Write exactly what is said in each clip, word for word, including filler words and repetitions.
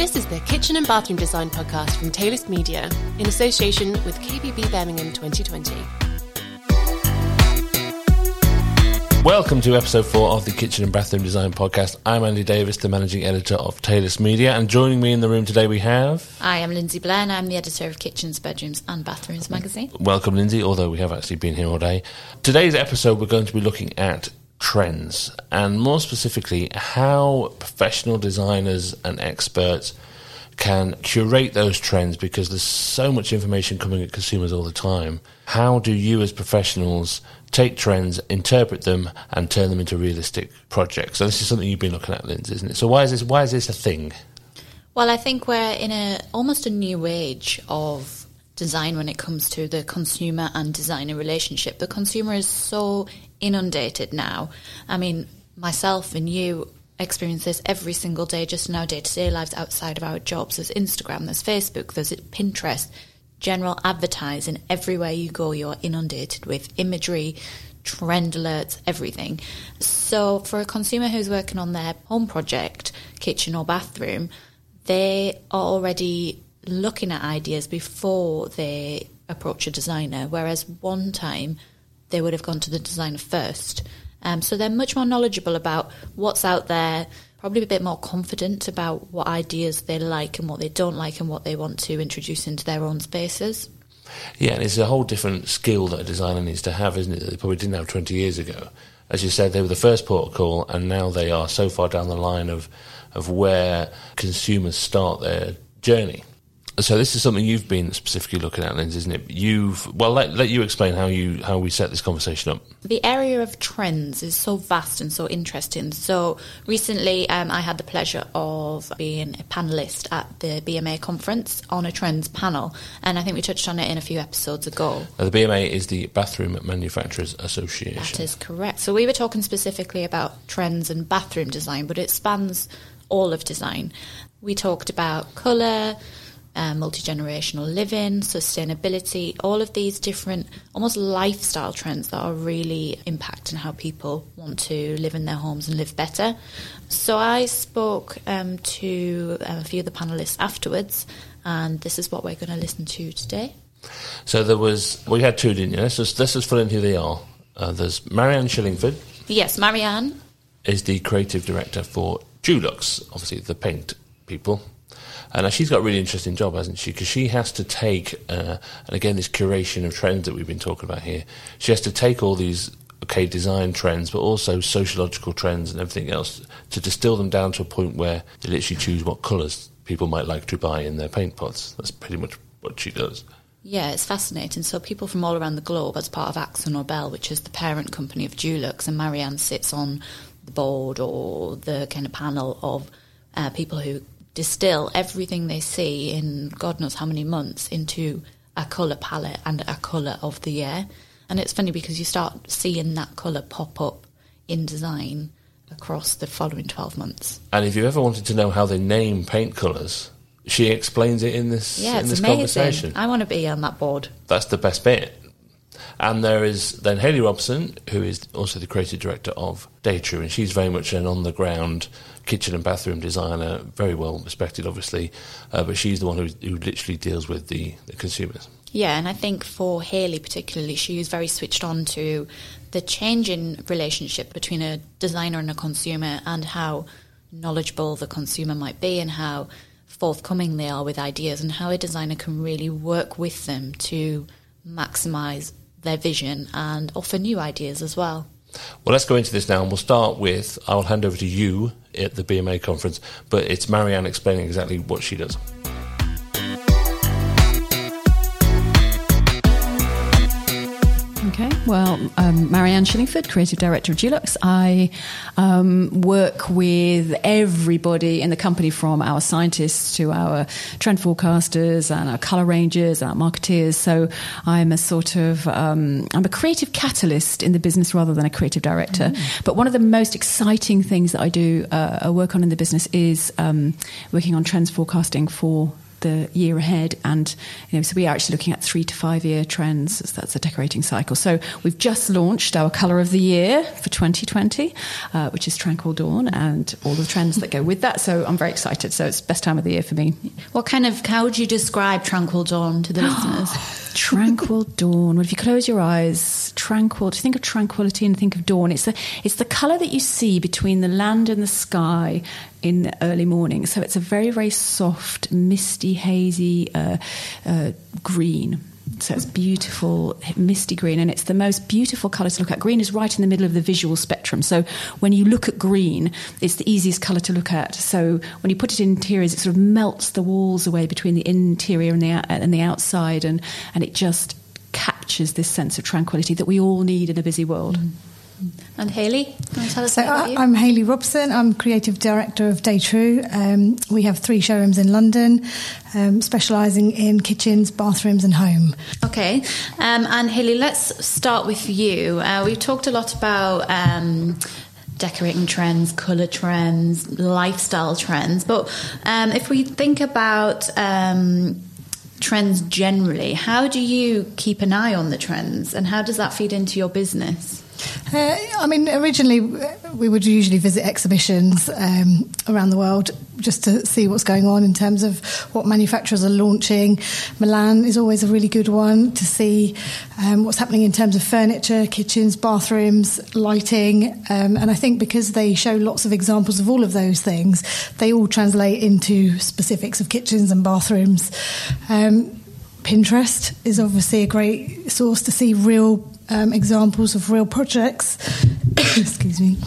This is the Kitchen and Bathroom Design podcast from Taylist Media in association with K B B Birmingham twenty twenty. Welcome to episode four of the Kitchen and Bathroom Design podcast. I'm Andy Davis, the managing editor of Taylist Media, and joining me in the room today we have... Hi, I'm Lindsay Blair, and I'm the editor of Kitchens, Bedrooms and Bathrooms magazine. Welcome, Lindsay, although we have actually been here all day. Today's episode we're going to be looking at trends, and more specifically how professional designers and experts can curate those trends, because there's so much information coming at consumers all the time. How do you as professionals take trends, interpret them, and turn them into realistic projects? So this is something you've been looking at, Lindsay, isn't it? So why is this why is this a thing? Well, I think we're in a almost a new age of design when it comes to the consumer and designer relationship. The consumer is so inundated now. I mean, myself and you experience this every single day just in our day-to-day lives outside of our jobs. There's Instagram, there's Facebook, there's Pinterest, general advertising. Everywhere you go, you're inundated with imagery, trend alerts, everything. So for a consumer who's working on their home project, kitchen or bathroom, they are already looking at ideas before they approach a designer, whereas one time they would have gone to the designer first. Um, so they're much more knowledgeable about what's out there, probably a bit more confident about what ideas they like and what they don't like and what they want to introduce into their own spaces. Yeah, and it's a whole different skill that a designer needs to have, isn't it, that they probably didn't have twenty years ago. As you said, they were the first port of call, and now they are so far down the line of, of where consumers start their journey. So this is something you've been specifically looking at, Lindsay, isn't it? You've well, let, let you explain how you how we set this conversation up. The area of trends is so vast and so interesting. So recently, um, I had the pleasure of being a panellist at the B M A conference on a trends panel, and I think we touched on it in a few episodes ago. Now, the B M A is the Bathroom Manufacturers Association. That is correct. So we were talking specifically about trends and bathroom design, but it spans all of design. We talked about colour, Uh, multi-generational living, sustainability, all of these different almost lifestyle trends that are really impacting how people want to live in their homes and live better. So I spoke um, to um, a few of the panellists afterwards, and this is what we're going to listen to today. So there was, we had two, didn't you? Let's just, let's just fill in who they are. Uh, there's Marianne Shillingford. Yes, Marianne is the creative director for Dulux, obviously the paint people. And she's got a really interesting job, hasn't she? Because she has to take, uh, and again, this curation of trends that we've been talking about here, she has to take all these, okay, design trends, but also sociological trends and everything else to distill them down to a point where they literally choose what colours people might like to buy in their paint pots. That's pretty much what she does. Yeah, it's fascinating. So people from all around the globe, as part of AkzoNobel, which is the parent company of Dulux, and Marianne sits on the board or the kind of panel of uh, people who distill everything they see in God knows how many months into a colour palette and a colour of the year. And it's funny because you start seeing that colour pop up in design across the following twelve months. And if you ever wanted to know how they name paint colours, she explains it in this, yeah, in this amazing. conversation. I want to be on that board. That's the best bit. And there is then Hayley Robson, who is also the creative director of Daytrue, and she's very much an on-the-ground kitchen and bathroom designer, very well respected, obviously, uh, but she's the one who, who literally deals with the, the consumers. Yeah, and I think for Hayley particularly, she is very switched on to the changing relationship between a designer and a consumer, and how knowledgeable the consumer might be and how forthcoming they are with ideas, and how a designer can really work with them to maximise their vision and offer new ideas as well. Well, let's go into this now, and we'll start with, I'll hand over to you at the B M A conference, but it's Marianne explaining exactly what she does. Okay, well, um, Marianne Shillingford, Creative Director of Dulux. I um, work with everybody in the company, from our scientists to our trend forecasters and our colour rangers and our marketeers. So I'm a sort of, um, I'm a creative catalyst in the business rather than a creative director. Mm. But one of the most exciting things that I do uh, work on in the business is um, working on trends forecasting for the year ahead, and you know, so we are actually looking at three to five year trends. That's a decorating cycle. So we've just launched our colour of the year for twenty twenty, uh, which is Tranquil Dawn, and all the trends that go with that. So I'm very excited. So it's best time of the year for me. What kind of, how would you describe Tranquil Dawn to the listeners? Tranquil Dawn. Well, if you close your eyes, tranquil, to think of tranquility and think of dawn, it's the, it's the colour that you see between the land and the sky in the early morning. So it's a very, very soft, misty, hazy uh, uh, green. So it's beautiful, misty green, and it's the most beautiful colour to look at. Green is right in the middle of the visual spectrum. So when you look at green, it's the easiest colour to look at. So when you put it in interiors, it sort of melts the walls away between the interior and the and the outside, and, and it just captures this sense of tranquility that we all need in a busy world. Mm. And Hayley, can you tell us so about you? I'm Hayley Robson. I'm Creative Director of Day.True. Um, we have three showrooms in London, um, specialising in kitchens, bathrooms and home. Okay. Um, and Hayley, let's start with you. Uh, we've talked a lot about um, decorating trends, colour trends, lifestyle trends. But um, if we think about Um, trends generally, how do you keep an eye on the trends, and how does that feed into your business? Uh, I mean, originally we would usually visit exhibitions um, around the world just to see what's going on in terms of what manufacturers are launching. Milan is always a really good one to see um, what's happening in terms of furniture, kitchens, bathrooms, lighting. Um, and I think because they show lots of examples of all of those things, they all translate into specifics of kitchens and bathrooms. Um, Pinterest is obviously a great source to see real Um, examples of real projects. Excuse me.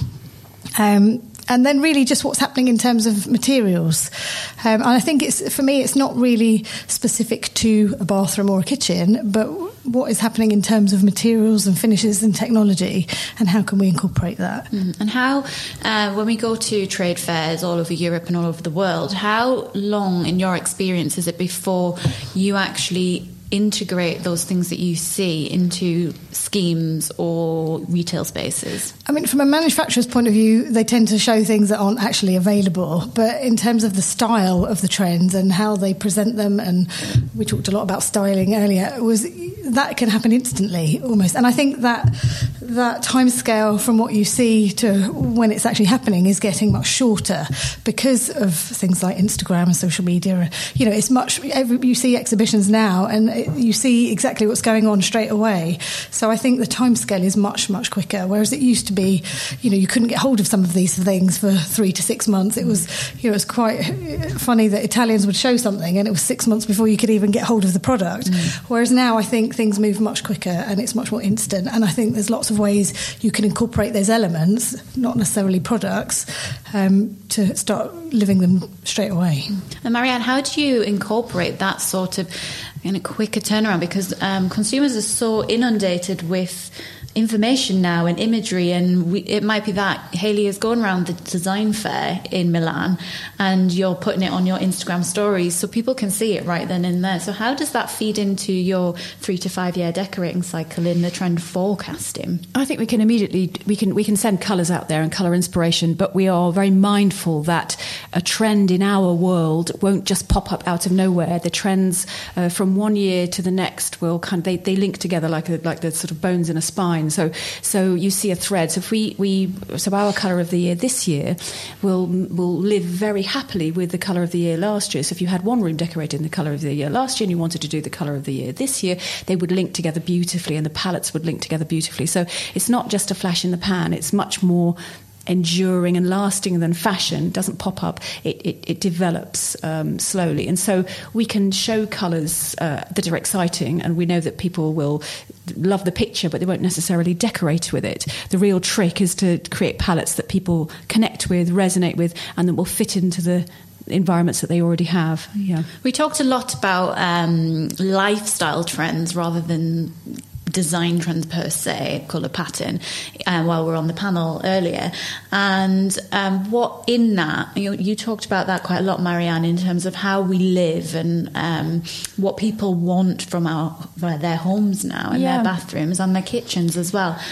Um, and then really just what's happening in terms of materials. Um, and I think it's, for me, it's not really specific to a bathroom or a kitchen, but what is happening in terms of materials and finishes and technology, and how can we incorporate that? Mm. And how, uh, when we go to trade fairs all over Europe and all over the world, how long, in your experience, is it before you actually integrate those things that you see into schemes or retail spaces? I mean, from a manufacturer's point of view, they tend to show things that aren't actually available. But in terms of the style of the trends and how they present them, and we talked a lot about styling earlier, was that can happen instantly almost. And I think that that time scale from what you see to when it's actually happening is getting much shorter because of things like Instagram and social media. You know, it's much, every, you see exhibitions now and it, you see exactly what's going on straight away. So I think the time scale is much, much quicker. Whereas it used to be, you know, you couldn't get hold of some of these things for three to six months. It was, you know, it was quite funny that Italians would show something and it was six months before you could even get hold of the product. Mm. Whereas now I think things move much quicker and it's much more instant. And I think there's lots of ways you can incorporate those elements, not necessarily products, um, to start living them straight away. And Marianne, how do you incorporate that sort of in a quicker turnaround? Because um, consumers are so inundated with information now and imagery, and we, it might be that Hayley is going around the design fair in Milan and you're putting it on your Instagram stories so people can see it right then and there. So how does that feed into your three to five year decorating cycle in the trend forecasting? I think we can immediately we can we can send colours out there and colour inspiration, but we are very mindful that a trend in our world won't just pop up out of nowhere. The trends uh, from one year to the next will kind of, they, they link together like a, like the sort of bones in a spine. So, so you see a thread. So if we, we so our colour of the year this year will will live very happily with the colour of the year last year. So if you had one room decorated in the colour of the year last year and you wanted to do the colour of the year this year, they would link together beautifully, and the palettes would link together beautifully. So it's not just a flash in the pan. It's much more enduring and lasting than fashion. It doesn't pop up, it, it, it develops um, slowly. And so we can show colours uh, that are exciting, and we know that people will love the picture, but they won't necessarily decorate with it. The real trick is to create palettes that people connect with, resonate with, and that will fit into the environments that they already have. Yeah. We talked a lot about um, lifestyle trends rather than design trends per se, colour pattern, um, while we were on the panel earlier. And um, what in that, you, you talked about that quite a lot, Marianne, in terms of how we live and um, what people want from our their homes now and yeah. their bathrooms and their kitchens as well.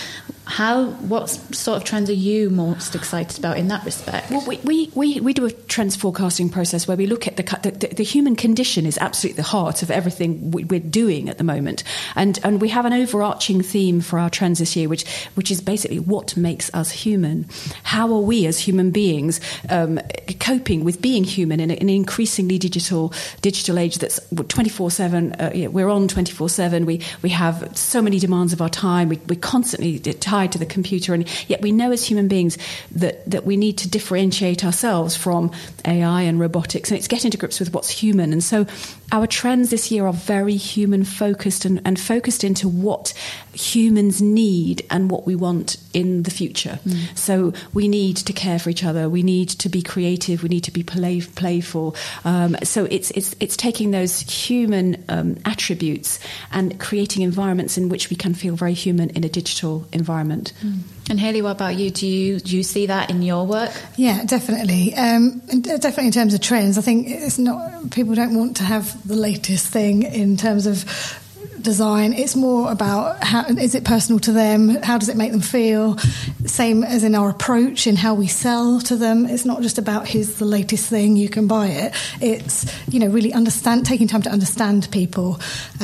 How, what sort of trends are you most excited about in that respect? Well, we, we, we, we do a trends forecasting process where we look at the, the the human condition is absolutely the heart of everything we're doing at the moment, and and we have an overarching theme for our trends this year, which which is basically what makes us human. How are we as human beings um, coping with being human in, a, in an increasingly digital digital age that's twenty-four seven? Uh, you know, we're on twenty-four seven. We we have so many demands of our time. We, we're constantly tied to the computer, and yet we know as human beings that, that we need to differentiate ourselves from A I and robotics, and it's getting to grips with what's human. And so our trends this year are very human focused and, and focused into what humans need and what we want in the future. Mm. So we need to care for each other, we need to be creative, we need to be play, playful. Um, so it's it's it's taking those human um, attributes and creating environments in which we can feel very human in a digital environment. Mm. And Hayley, what about you? Do you do you see that in your work? Yeah, definitely. Um, definitely in terms of trends, I think it's not, people don't want to have the latest thing in terms of design. It's more about how is it personal to them, how does it make them feel, same as in our approach in how we sell to them. It's not just about here's the latest thing, you can buy it. It's, you know, really understand, taking time to understand people.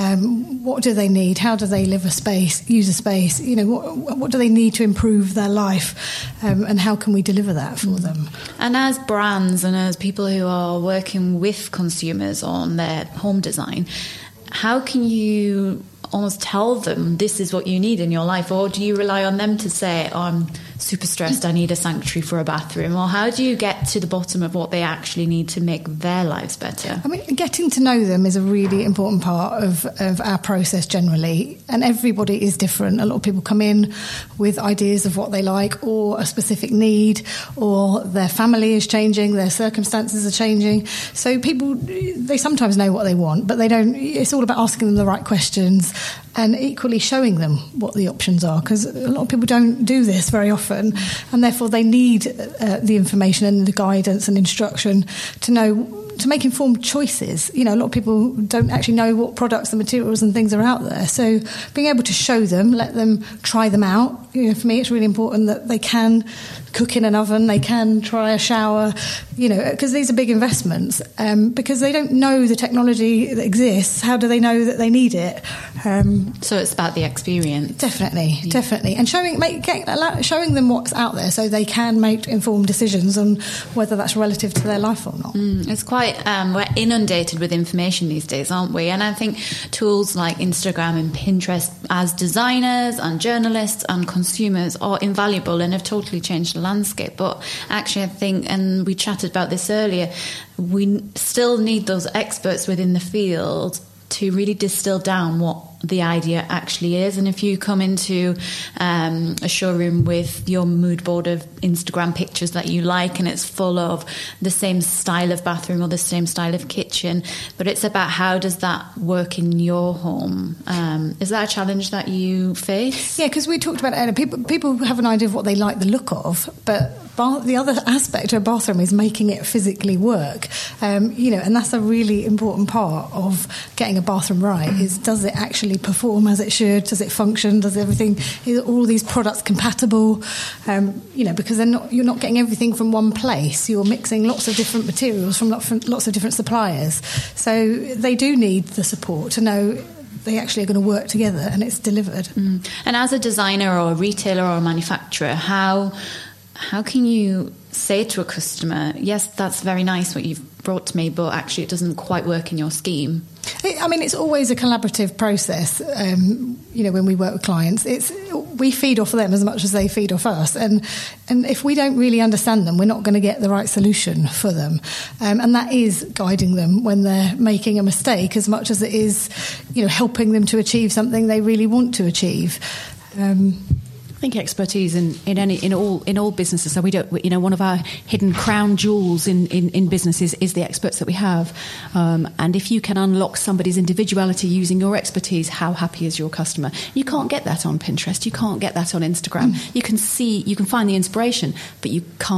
Um, what do they need, how do they live a space, use a space, you know, what, what do they need to improve their life, um, and how can we deliver that for them. And as brands and as people who are working with consumers on their home design, how can you almost tell them this is what you need in your life? Or do you rely on them to say, oh, I'm super stressed, I need a sanctuary for a bathroom? Or how do you get to the bottom of what they actually need to make their lives better? I mean, getting to know them is a really important part of, of our process generally. And everybody is different. A lot of people come in with ideas of what they like or a specific need, or their family is changing, their circumstances are changing. So people, they sometimes know what they want, but they don't. It's all about asking them the right questions and equally showing them what the options are, because a lot of people don't do this very often, and therefore they need uh, the information and the guidance and instruction to know, to make informed choices. You know, a lot of people don't actually know what products and materials and things are out there. So being able to show them, let them try them out. You know, for me, it's really important that they can cook in an oven, they can try a shower, you know, because these are big investments. Um, because they don't know the technology that exists, how do they know that they need it? Um, so it's about the experience. Definitely, yeah. definitely. And showing make, getting, allow, showing them what's out there so they can make informed decisions on whether that's relative to their life or not. Mm, it's quite, um, we're inundated with information these days, aren't we? And I think tools like Instagram and Pinterest as designers and journalists and consumers are invaluable and have totally changed the landscape. But actually I think, and we chatted about this earlier, we still need those experts within the field to really distill down what the idea actually is. And if you come into um, a showroom with your mood board of Instagram pictures that you like, and it's full of the same style of bathroom or the same style of kitchen, but it's about how does that work in your home? Um, is that a challenge that you face? Yeah, because we talked about it earlier. People, people have an idea of what they like the look of, but Bath, the other aspect of a bathroom is making it physically work, um, you know, and that's a really important part of getting a bathroom right. Is does it actually perform as it should? Does it function? Does everything? Is all these products compatible? Um, you know, because they're not. You're not getting everything from one place. You're mixing lots of different materials from lots of different suppliers. So they do need the support to know they actually are going to work together and it's delivered. Mm. And as a designer or a retailer or a manufacturer, how How can you say to a customer, yes, that's very nice what you've brought to me, but actually it doesn't quite work in your scheme? I mean, it's always a collaborative process. Um, you know, when we work with clients, it's we feed off them as much as they feed off us, and and if we don't really understand them, we're not going to get the right solution for them. Um, and that is guiding them when they're making a mistake, as much as it is, you know, helping them to achieve something they really want to achieve. Um, I think expertise in, in any in all in all businesses. So we don't, you know, one of our hidden crown jewels in, in, in businesses is the experts that we have. Um, and if you can unlock somebody's individuality using your expertise, how happy is your customer? You can't get that on Pinterest. You can't get that on Instagram. Mm. You can see, you can find the inspiration, but you can't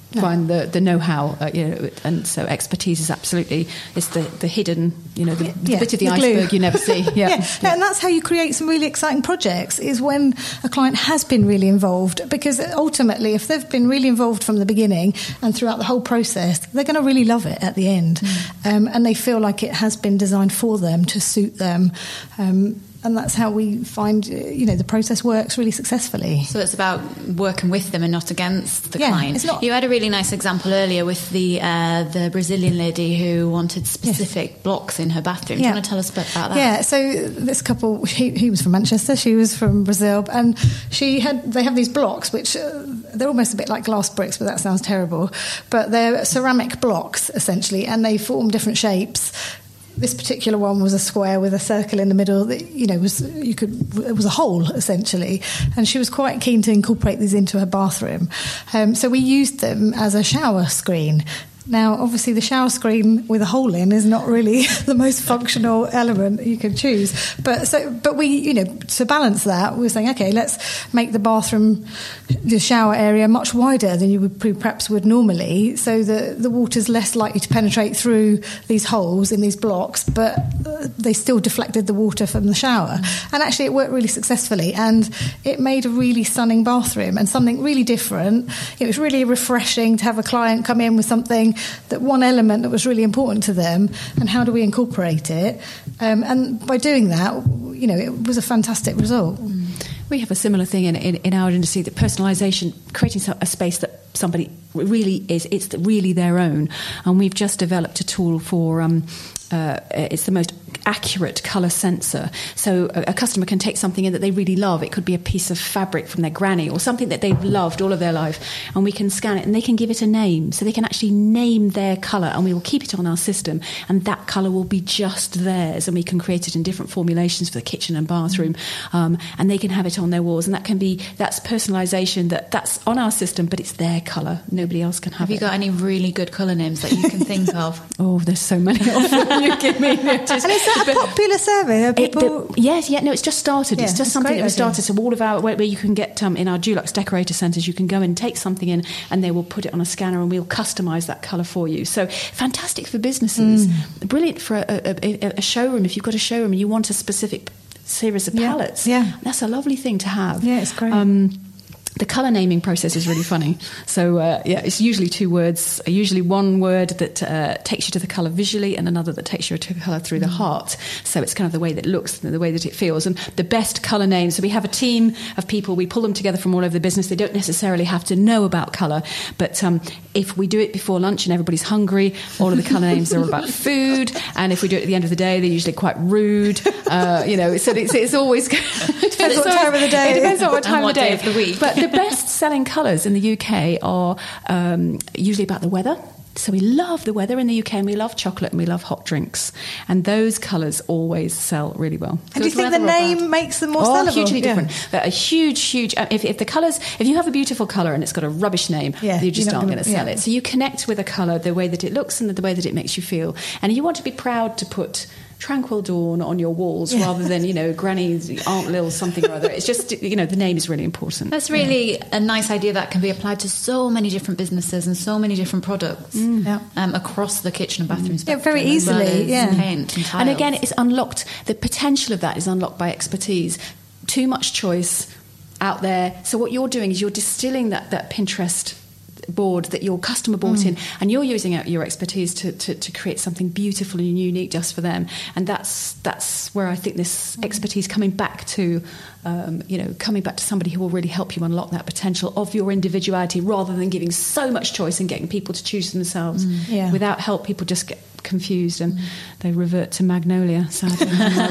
no. find the, the know-how, uh, you know, and so expertise is absolutely, it's the, the hidden, you know, the, yeah, the bit of the, the iceberg you never see. Yeah. yeah. yeah, and that's how you create some really exciting projects, is when a client has been really involved, because ultimately, if they've been really involved from the beginning and throughout the whole process, they're going to really love it at the end. Mm. Um, and they feel like it has been designed for them, to suit them. Um, And that's how we find, you know, the process works really successfully. So it's about working with them and not against the yeah, client. It's not, you had a really nice example earlier with the uh, the Brazilian lady who wanted specific yes. blocks in her bathroom. Yeah. Do you want to tell us a bit about that? Yeah, so this couple, he, he was from Manchester, she was from Brazil, and she had they have these blocks, which uh, they're almost a bit like glass bricks, but that sounds terrible. But they're ceramic blocks, essentially, and they form different shapes. This particular one was a square with a circle in the middle that, you know, was you could it was a hole essentially, and she was quite keen to incorporate these into her bathroom. Um, so we used them as a shower screen. Now, obviously, the shower screen with a hole in is not really the most functional element you can choose. But so, but we, you know, to balance that, we were saying, okay, let's make the bathroom, the shower area, much wider than you would perhaps would normally, so that the water's less likely to penetrate through these holes in these blocks, but they still deflected the water from the shower. Mm. And actually, it worked really successfully, and it made a really stunning bathroom and something really different. It was really refreshing to have a client come in with something, that one element that was really important to them, and how do we incorporate it? Um, and by doing that, you know, it was a fantastic result. Mm. We have a similar thing in, in, in our industry, that personalisation, creating a space that somebody really is, it's really their own. And we've just developed a tool for, um, uh, it's the most accurate colour sensor. So a, a customer can take something in that they really love. It could be a piece of fabric from their granny or something that they've loved all of their life, and we can scan it and they can give it a name. So they can actually name their colour, and we will keep it on our system, and that colour will be just theirs, and we can create it in different formulations for the kitchen and bathroom, um, and they can have it on their walls, and that can be, that's personalisation, that that's on our system, but it's their colour. Nobody else can have, have it. Have you got any really good colour names that you can think of? Oh, there's so many of them you give me. Just, and is that a popular survey? Are people... It, the, yes, yeah, no, it's just started. Yeah, it's just something that was idea. started. So all of our, where, where you can get um, in our Dulux decorator centres, you can go and take something in, and they will put it on a scanner, and we'll customise that colour for you. So fantastic for businesses, mm. brilliant for a, a, a showroom. If you've got a showroom and you want a specific series of palettes, yeah, yeah. that's a lovely thing to have. Yeah, it's great. Um, The colour naming process is really funny. So, uh, yeah, it's usually two words, usually one word that uh, takes you to the colour visually and another that takes you to the colour through the heart. So it's kind of the way that it looks and the way that it feels. And the best colour names, so we have a team of people, we pull them together from all over the business. They don't necessarily have to know about colour, but um, if we do it before lunch and everybody's hungry, all of the colour names are about food. And if we do it at the end of the day, they're usually quite rude. Uh, you know, so it's, it's always... it depends what time of the day. It depends on what time what of the day. day of the week. But the best-selling colours in the U K are um, usually about the weather. So we love the weather in the U K, and we love chocolate, and we love hot drinks. And those colours always sell really well. And do you think the name makes them more oh, sellable? hugely different. Yeah. They're a huge, huge... If, if the colours... If you have a beautiful colour and it's got a rubbish name, yeah, you just aren't going to sell yeah. it. So you connect with a colour the way that it looks and the way that it makes you feel. And you want to be proud to put... Tranquil Dawn on your walls, yeah. rather than, you know, Granny's Aunt Lil something or other. It's just, you know, the name is really important. That's really yeah. a nice idea that can be applied to so many different businesses and so many different products mm. yeah. um, across the kitchen and bathroom spectrum. Yeah, very easily, well yeah. Paint and tiles. And again, it's unlocked, the potential of that is unlocked by expertise. Too much choice out there. So what you're doing is you're distilling that, that Pinterest board that your customer bought mm. in, and you're using out your expertise to, to, to create something beautiful and unique just for them. And that's that's where I think this expertise coming back to um, you know coming back to somebody who will really help you unlock that potential of your individuality, rather than giving so much choice and getting people to choose themselves. Mm. Yeah. Without help, people just get confused and mm. they revert to Magnolia, sadly.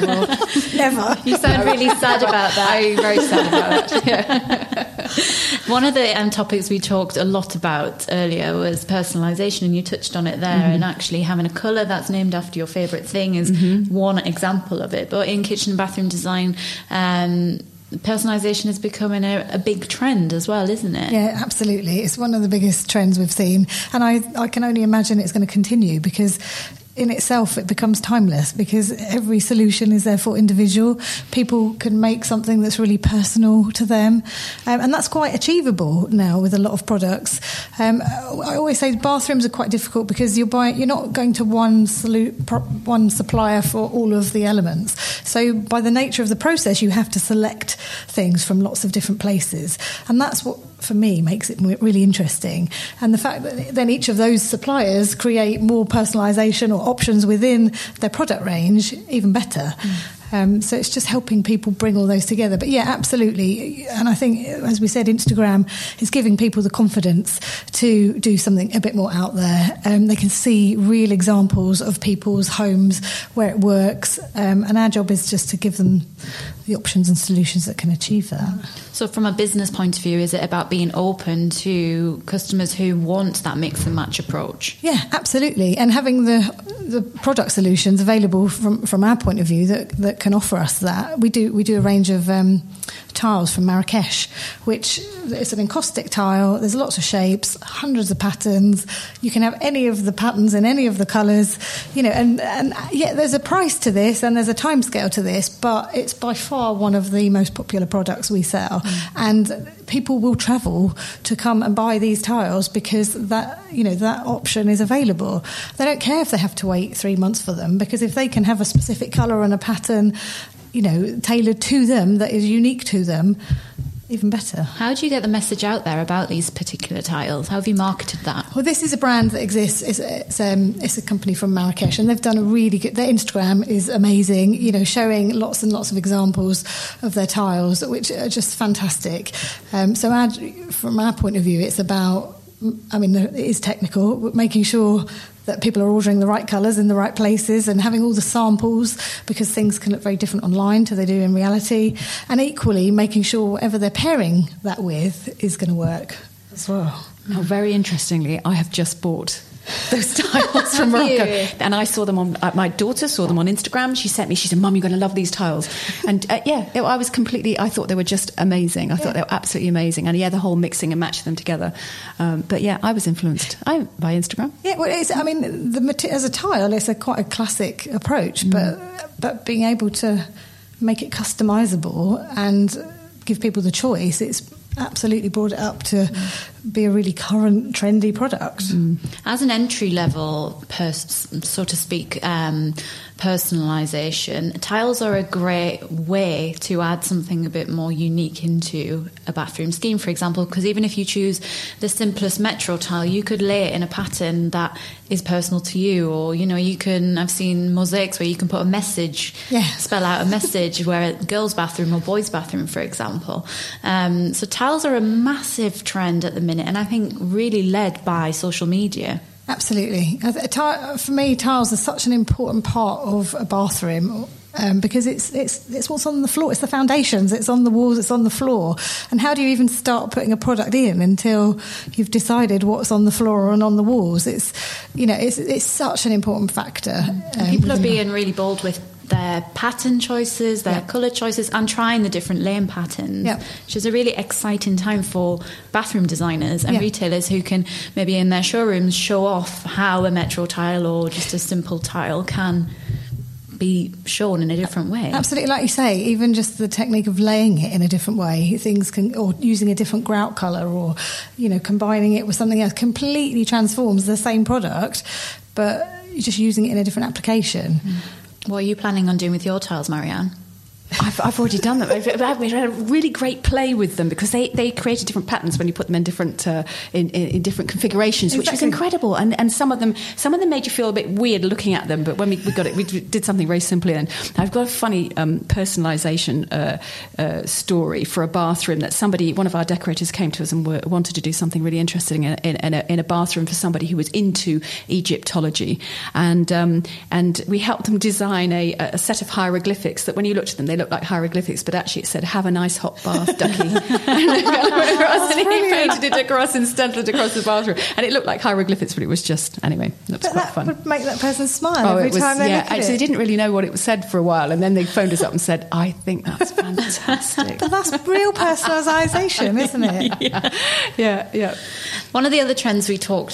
Never. You sound really sad about that. I'm very sad about that. Yeah. One of the um, topics we talked a lot about earlier was personalisation, and you touched on it there. Mm-hmm. And actually having a colour that's named after your favourite thing is mm-hmm. one example of it. But in kitchen and bathroom design, um, personalisation is becoming a, a big trend as well, isn't it? Yeah, absolutely. It's one of the biggest trends we've seen, and I, I can only imagine it's going to continue, because in itself, it becomes timeless because every solution is therefore individual. People can make something that's really personal to them, um, and that's quite achievable now with a lot of products. Um, I always say bathrooms are quite difficult because you're buying, you're not going to one solu- one supplier for all of the elements. So by the nature of the process, you have to select things from lots of different places, and that's what, for me, makes it really interesting. And the fact that then each of those suppliers create more personalisation or options within their product range, even better. Mm. Um, so it's just helping people bring all those together. But yeah, absolutely. And I think, as we said, Instagram is giving people the confidence to do something a bit more out there. Um, they can see real examples of people's homes where it works. Um, and our job is just to give them the options and solutions that can achieve that. So from a business point of view, is it about being open to customers who want that mix and match approach? Yeah, absolutely. And having the the product solutions available from, from our point of view that, that can offer us that. We do we do a range of um, tiles from Marrakesh, which is an encaustic tile. There's lots of shapes, hundreds of patterns. You can have any of the patterns in any of the colours, you know, and, and yeah, there's a price to this and there's a timescale to this, but it's by far one of the most popular products we sell. Mm. And people will travel to come and buy these tiles because that, you know, that option is available. They don't care if they have to wait three months for them, because if they can have a specific colour and a pattern, you know, tailored to them that is unique to them, even better. How do you get the message out there about these particular tiles? How have you marketed that? Well, this is a brand that exists. It's, it's, um, it's a company from Marrakesh, and they've done a really good... Their Instagram is amazing, you know, showing lots and lots of examples of their tiles, which are just fantastic. Um, so our, from our point of view, it's about... I mean, it is technical, but making sure that people are ordering the right colours in the right places and having all the samples, because things can look very different online to they do in reality. And equally, making sure whatever they're pairing that with is going to work as well. Now, very interestingly, I have just bought those tiles from Morocco, and I saw them on. Uh, my daughter saw them on Instagram. She sent me. She said, "Mum, you're going to love these tiles." And uh, yeah, it, I was completely. I thought they were just amazing. I yeah. thought they were absolutely amazing. And yeah, the whole mixing and matching them together. Um, but yeah, I was influenced I, by Instagram. Yeah, well, it's, I mean, the as a tile, it's a quite a classic approach, mm. but but being able to make it customisable and give people the choice, it's absolutely brought it up to mm. be a really current, trendy product. Mm. As an entry level, pers- so to speak, um, personalisation, tiles are a great way to add something a bit more unique into a bathroom scheme, for example, because even if you choose the simplest metro tile, you could lay it in a pattern that is personal to you, or, you know, you can, I've seen mosaics where you can put a message, yeah. spell out a message, where a girl's bathroom or boy's bathroom, for example. Um, so tiles are a massive trend at the minute, and I think really led by social media. Absolutely. For me, tiles are such an important part of a bathroom, um, because it's it's it's what's on the floor. It's the foundations. It's on the walls. It's on the floor. And how do you even start putting a product in until you've decided what's on the floor and on the walls? It's, you know, it's it's such an important factor. Um, people are being really bold with their pattern choices, their yep. colour choices, and trying the different lane patterns, yep. which is a really exciting time for bathroom designers and yep. retailers who can maybe in their showrooms show off how a metro tile or just a simple tile can be shown in a different way. Absolutely, like you say, even just the technique of laying it in a different way, things can, or using a different grout colour, or, you know, combining it with something else, completely transforms the same product, but you're just using it in a different application. Mm. What are you planning on doing with your tiles, Marianne? I've, I've already done them. I've, I've had a really great play with them, because they, they created different patterns when you put them in different uh, in, in, in different configurations, exactly. which was incredible. And and some of them some of them made you feel a bit weird looking at them. But when we, we got it, we did something very simply. And I've got a funny um, personalisation uh, uh, story for a bathroom that somebody, one of our decorators, came to us and were, wanted to do something really interesting in, in, in, a, in a bathroom for somebody who was into Egyptology, and um, and we helped them design a, a set of hieroglyphics that when you looked at them, they looked like hieroglyphics, but actually it said, "Have a nice hot bath, ducky." and, across, and he painted it across and stenciled across the bathroom, and it looked like hieroglyphics, but it was just, anyway, that was but quite that fun. Would make that person smile oh, every it was, time they yeah, look at actually, it. They didn't really know what it was said for a while, and then they phoned us up and said, "I think that's fantastic." But that's real personalisation, isn't it? yeah, yeah, yeah. One of the other trends we talked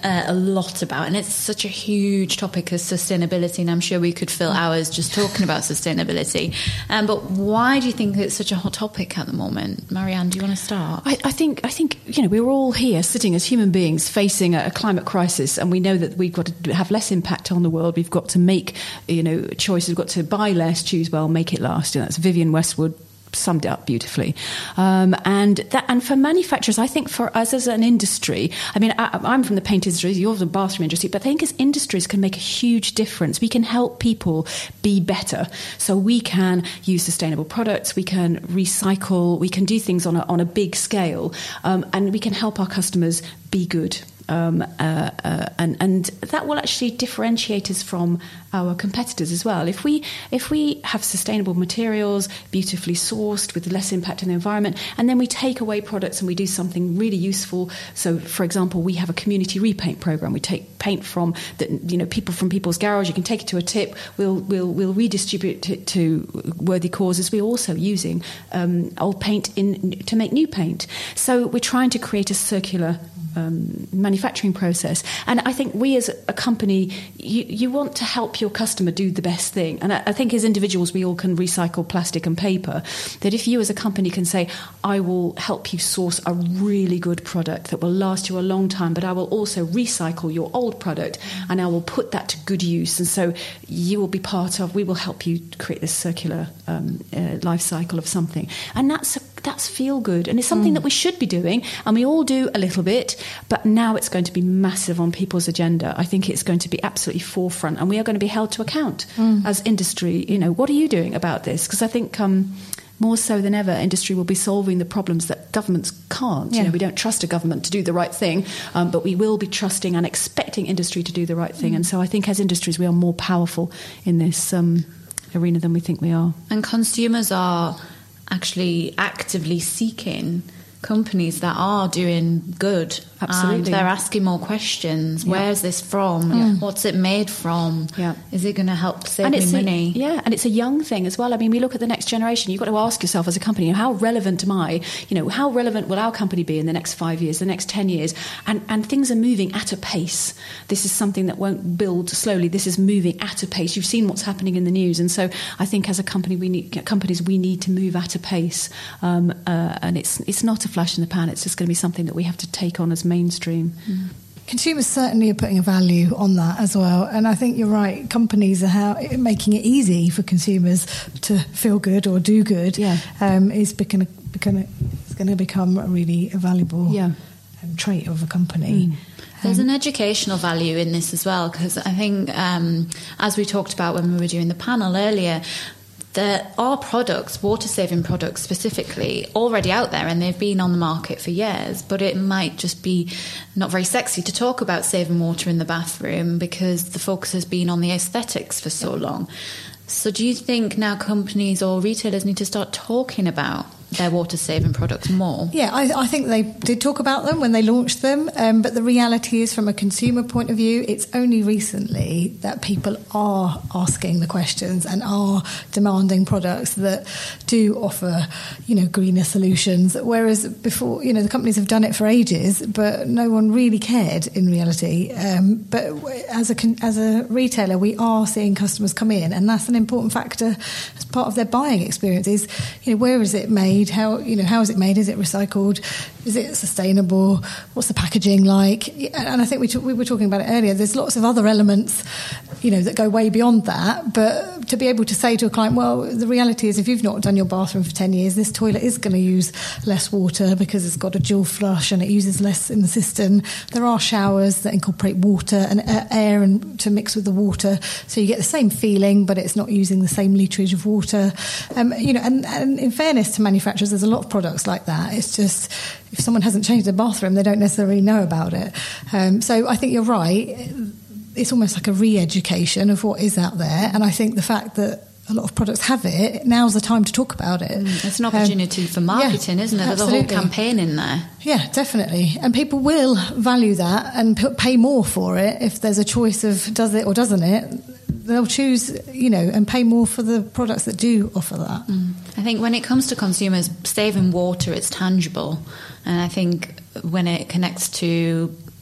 uh, a lot about, and it's such a huge topic as sustainability, and I'm sure we could fill hours just talking about sustainability. Um, but why do you think it's such a hot topic at the moment? Marianne, do you want to start? I, I think I think you know we're all here sitting as human beings facing a, a climate crisis, and we know that we've got to have less impact on the world. We've got to make you know choices. We've got to buy less, choose well, make it last. And that's Vivienne Westwood summed it up beautifully. Um, and that, and for manufacturers, I think for us as an industry, I mean, I, I'm from the paint industry, you're from the bathroom industry, but I think as industries can make a huge difference. We can help people be better. So we can use sustainable products, we can recycle, we can do things on a, on a big scale, um, and we can help our customers be good. Um, uh, uh, and, and that will actually differentiate us from our competitors as well. If we if we have sustainable materials, beautifully sourced, with less impact on the environment, and then we take away products and we do something really useful. So, for example, we have a community repaint program. We take paint from the, you know people from people's garage. You can take it to a tip. We'll we'll we'll redistribute it to worthy causes. We're also using um, old paint in to make new paint. So we're trying to create a circular Um, manufacturing process. And I think we as a company, you, you want to help your customer do the best thing. And I, I think as individuals, we all can recycle plastic and paper. That if you as a company can say, I will help you source a really good product that will last you a long time, but I will also recycle your old product and I will put that to good use. And so you will be part of, we will help you create this circular um, uh, life cycle of something. And that's a That's feel good, and it's something mm. that we should be doing, and we all do a little bit, but now it's going to be massive on people's agenda. I think it's going to be absolutely forefront, and we are going to be held to account mm. as industry. You know, what are you doing about this? Because I think um, more so than ever, industry will be solving the problems that governments can't. Yeah. You know, we don't trust a government to do the right thing, um, but we will be trusting and expecting industry to do the right thing. Mm. And so I think as industries, we are more powerful in this um, arena than we think we are. And consumers are actually actively seeking companies that are doing good. Absolutely. And they're asking more questions. Yeah. Where's this from? Yeah. What's it made from? Yeah. Is it going to help save and me it's money? A, yeah, and it's a young thing as well. I mean, we look at the next generation. You've got to ask yourself as a company, how relevant am I? You know, how relevant will our company be in the next five years, the next ten years? And, and things are moving at a pace. This is something that won't build slowly. This is moving at a pace. You've seen what's happening in the news. And so I think as a company, we need companies, we need to move at a pace. Um, uh, and it's it's not a flash in the pan. It's just going to be something that we have to take on as mainstream. Mm. Consumers certainly are putting a value on that as well, and I think you're right. Companies are how, making it easy for consumers to feel good or do good. Yeah. um, is becoming it's going to become a really valuable yeah. um, trait of a company. Mm. There's an educational value in this as well, because I think, um, as we talked about when we were doing the panel earlier, there are products, water-saving products specifically, already out there, and they've been on the market for years, but it might just be not very sexy to talk about saving water in the bathroom because the focus has been on the aesthetics for so long. So do you think now companies or retailers need to start talking about their water-saving products more? Yeah, I, I think they did talk about them when they launched them, um, but the reality is, from a consumer point of view, it's only recently that people are asking the questions and are demanding products that do offer, you know, greener solutions, whereas before, you know, the companies have done it for ages, but no one really cared in reality. Um, but as a, as a retailer, we are seeing customers come in, and that's an important factor as part of their buying experience is, you know, where is it made? How, you know, how is it made? Is it recycled? Is it sustainable? What's the packaging like? And I think we t- we were talking about it earlier. There's lots of other elements, you know, that go way beyond that. But to be able to say to a client, well, the reality is, if you've not done your bathroom for ten years, this toilet is going to use less water because it's got a dual flush and it uses less in the system. There are showers that incorporate water and air and to mix with the water, so you get the same feeling, but it's not using the same litrage of water. Um, you know, and, and in fairness to manufacturers, there's a lot of products like that. It's just, if someone hasn't changed their bathroom, they don't necessarily know about it. Um, so I think you're right. It's almost like a re-education of what is out there. And I think the fact that a lot of products have it, now's the time to talk about it. Mm, it's an opportunity um, for marketing, yeah, isn't it? There's absolutely. a whole campaign in there. Yeah, definitely. And people will value that and pay more for it if there's a choice of does it or doesn't it. They'll choose, you know, and pay more for the products that do offer that. Mm. I think when it comes to consumers, saving water, it's tangible. And I think when it connects to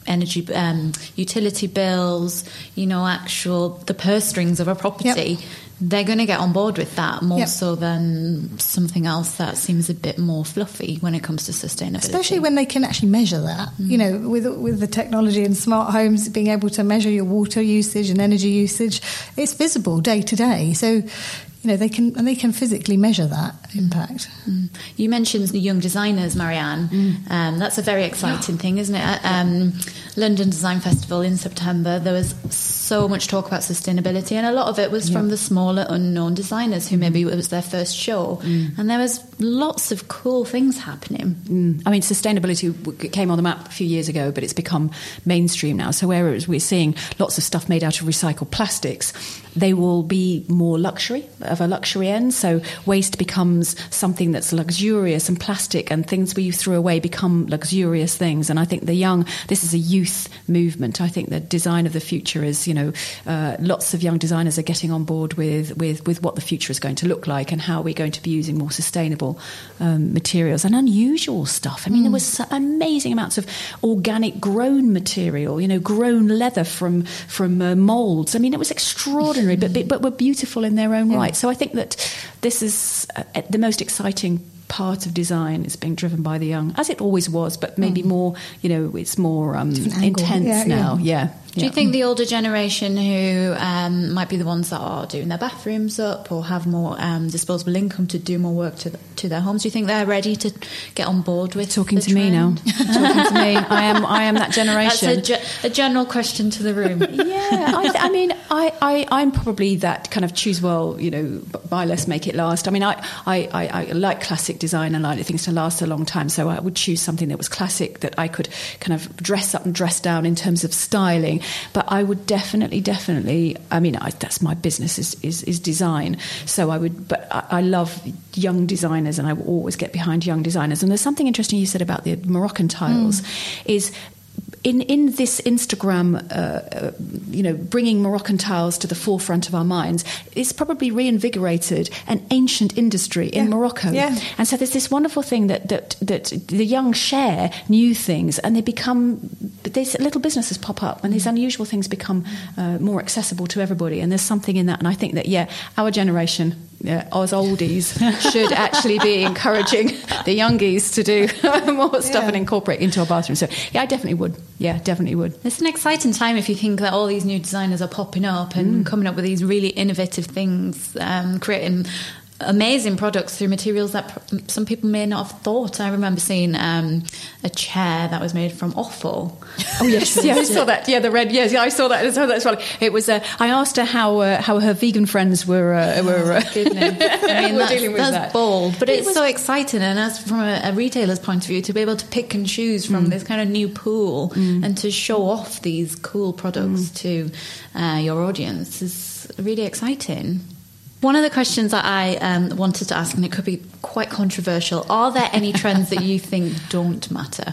energy, um, utility bills, you know, actual the purse strings of a property. Yep. They're going to get on board with that more yep. so than something else that seems a bit more fluffy when it comes to sustainability. Especially when they can actually measure that. Mm. You know, with with the technology and smart homes, being able to measure your water usage and energy usage, it's visible day to day. So, you know, they can and they can physically measure that impact. Mm. You mentioned the young designers, Marianne. Mm. Um, that's a very exciting thing, isn't it? At um, London Design Festival in September, there was so much talk about sustainability, and a lot of it was yeah. from the smaller, unknown designers who maybe it was their first show. Mm. And there was lots of cool things happening. Mm. I mean, sustainability came on the map a few years ago, but it's become mainstream now. So whereas we're seeing lots of stuff made out of recycled plastics, they will be more luxury, of a luxury end. So waste becomes something that's luxurious, and plastic and things we threw away become luxurious things. And I think the young, this is a youth movement. I think the design of the future is, you know, uh, lots of young designers are getting on board with, with, with what the future is going to look like and how we're going to be using more sustainable um, materials and unusual stuff. I mean, mm. there was so amazing amounts of organic grown material, you know, grown leather from, from uh, moulds. I mean, it was extraordinary. But, but were beautiful in their own yeah. right. So I think that this is uh, the most exciting part of design is being driven by the young, as it always was, but maybe mm. more, you know, it's more um, intense yeah, now. Yeah. yeah. Do you think the older generation who um, might be the ones that are doing their bathrooms up or have more um, disposable income to do more work to the, to their homes, do you think they're ready to get on board with talking the to trend? me now? Talking to me, I am. I am that generation. That's a, ge- a general question to the room. yeah, I, th- I mean, I, I, I'm probably that kind of choose well, you know, buy less, make it last. I mean, I, I, I, I like classic design and like things to last a long time, so I would choose something that was classic that I could kind of dress up and dress down in terms of styling. But I would definitely, definitely. I mean, I, that's my business is, is is design. So I would, but I, I love young designers, and I will always get behind young designers. And there's something interesting you said about the Moroccan tiles. Mm. Is in in this Instagram, uh, uh, you know, bringing Moroccan tiles to the forefront of our minds, it's probably reinvigorated an ancient industry in yeah. Morocco. Yeah. And so there's this wonderful thing that, that that the young share new things, and they become these little businesses pop up, and these unusual things become uh, more accessible to everybody. And there's something in that. And I think that yeah, our generation. Yeah, us oldies should actually be encouraging the youngies to do more stuff yeah. and incorporate into our bathroom. So, yeah, I definitely would. Yeah, definitely would. It's an exciting time if you think that all these new designers are popping up and mm. coming up with these really innovative things, um, creating amazing products through materials that pr- some people may not have thought. I remember seeing um, a chair that was made from offal. Oh yes, yeah, I saw that. Yeah, the red. Yes, yeah, I saw that. I saw that as well. It was. Uh, I asked her how uh, how her vegan friends were uh, were, uh, oh, goodness. I mean, were that's, dealing with that's that. bold, but it it's was so exciting. And as from a, a retailer's point of view, to be able to pick and choose from mm. this kind of new pool mm. and to show off these cool products mm. to uh, your audience is really exciting. One of the questions that I um, wanted to ask, and it could be quite controversial, are there any trends that you think don't matter?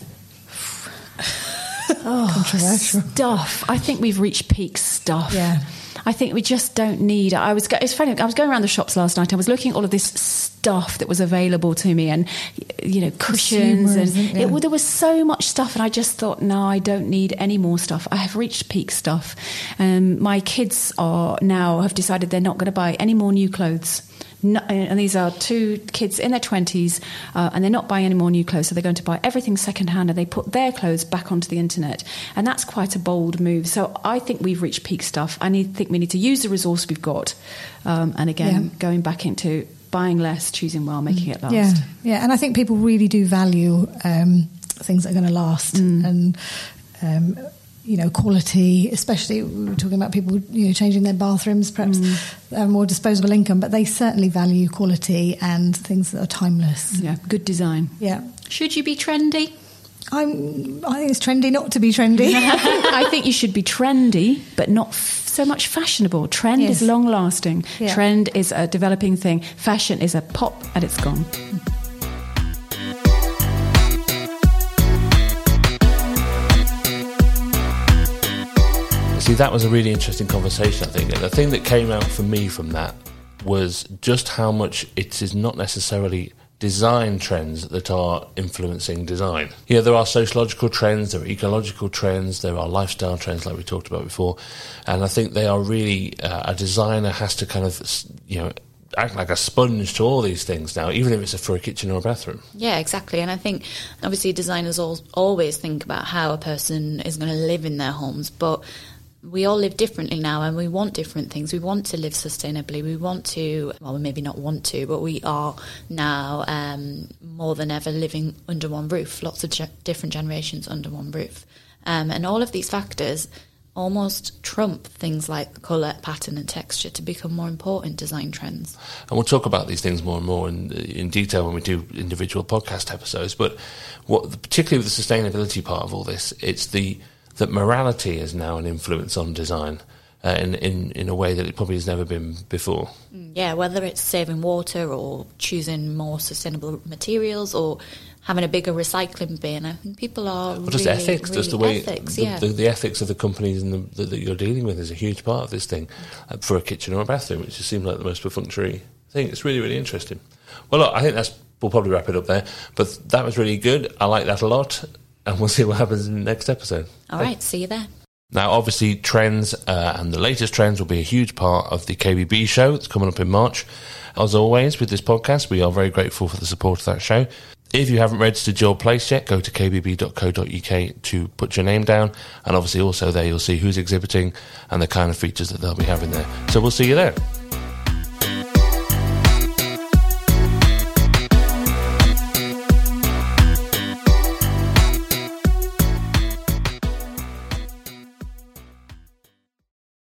Oh, controversial stuff. I think we've reached peak stuff. Yeah. I think we just don't need. I was. It's funny. I was going around the shops last night. I was looking at all of this stuff that was available to me, and you know, cushions, and yeah. it, well, there was so much stuff, and I just thought, no, I don't need any more stuff. I have reached peak stuff. Um, my kids are now have decided they're not going to buy any more new clothes. No, and these are two kids in their twenties, uh, and they're not buying any more new clothes, so they're going to buy everything secondhand, and they put their clothes back onto the internet, and that's quite a bold move. So I think we've reached peak stuff. I need, think we need to use the resource we've got, um, and again, yeah. going back into buying less, choosing well, making it last. Yeah, yeah, and I think people really do value um, things that are going to last, mm. and um, you know, quality, especially we were talking about people, you know, changing their bathrooms, perhaps mm. uh, more disposable income, but they certainly value quality and things that are timeless. Yeah, good design. Yeah. Should you be trendy? I'm, I think it's trendy not to be trendy. I, think, I think you should be trendy, but not f- so much fashionable. Trend yes. is long-lasting. Yeah. Trend is a developing thing. Fashion is a pop and it's gone. See, that was a really interesting conversation, I think. And the thing that came out for me from that was just how much it is not necessarily design trends that are influencing design. Yeah, there are sociological trends, there are ecological trends, there are lifestyle trends like we talked about before, and I think they are really, uh, a designer has to kind of, you know, act like a sponge to all these things now, even if it's for a kitchen or a bathroom. Yeah, exactly. And I think obviously designers all, always think about how a person is going to live in their homes, but we all live differently now, and we want different things. We want to live sustainably. We want to, well, maybe not want to, but we are now um, more than ever living under one roof, lots of ge- different generations under one roof. Um, and all of these factors almost trump things like colour, pattern and texture to become more important design trends. And we'll talk about these things more and more in, in detail when we do individual podcast episodes. But what, particularly with the sustainability part of all this, it's the that morality is now an influence on design uh, in, in, in a way that it probably has never been before. Yeah, whether it's saving water or choosing more sustainable materials or having a bigger recycling bin, I think people are or just really, ethics, really just the way ethics, the, yeah. the, the ethics of the companies and the, that you're dealing with is a huge part of this thing uh, for a kitchen or a bathroom, which just seems like the most perfunctory thing. It's really, really interesting. Well, look, I think that's we'll probably wrap it up there, but that was really good. I like that a lot. And we'll see what happens in the next episode. All right, see you there. Now, obviously, trends uh, and the latest trends will be a huge part of the K B B show that's coming up in March. As always, with this podcast, we are very grateful for the support of that show. If you haven't registered your place yet, go to k b b dot co dot u k to put your name down. And obviously, also there you'll see who's exhibiting and the kind of features that they'll be having there. So we'll see you there.